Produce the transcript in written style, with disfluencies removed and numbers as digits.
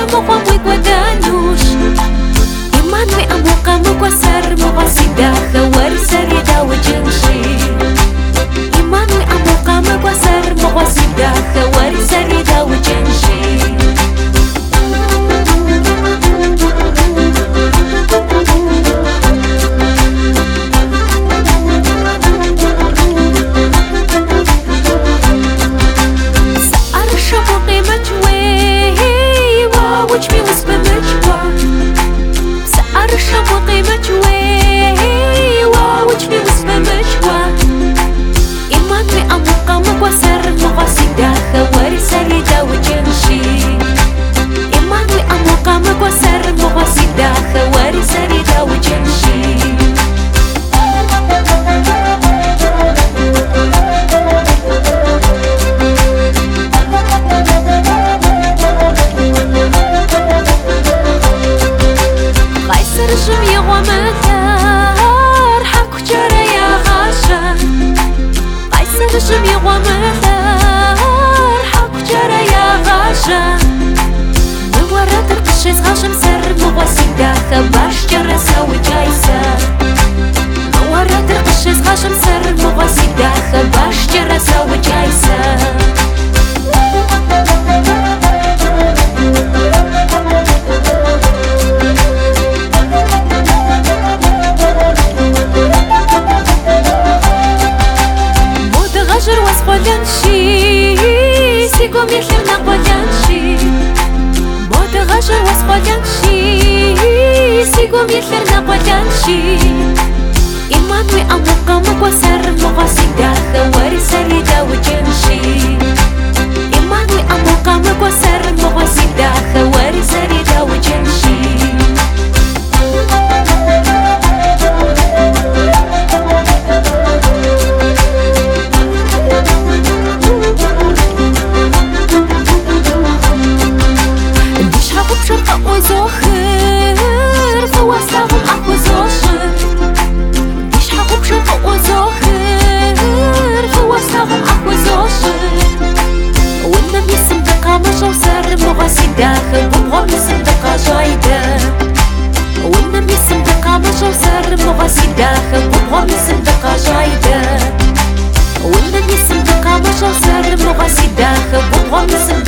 مقام ويقودانوش إيمان وأموقا مقوسر مقاسيدا خوار سريدا وجنشي إيمان وأموقا مقوسر مقاسيدا خوار سريدا وجنشي شمي ومدار حق جرى يا غاشا نورت القشيز غاشم سر مغوسيدا خباش جرى سوي جايسة نورت القشيز غاشم سر مغوسيدا خباش جرى سوي جايسة سيكو مثل نقودانشي مود غجر واسقودانشي سيكو مثل نقودانشي إيمان وأموقا مقوسر مقاسيدا خوار سريدا وجنشي إيمان وأموقا مقوسر مقاسيدا خوار سريدا وجنشي داخل ببغم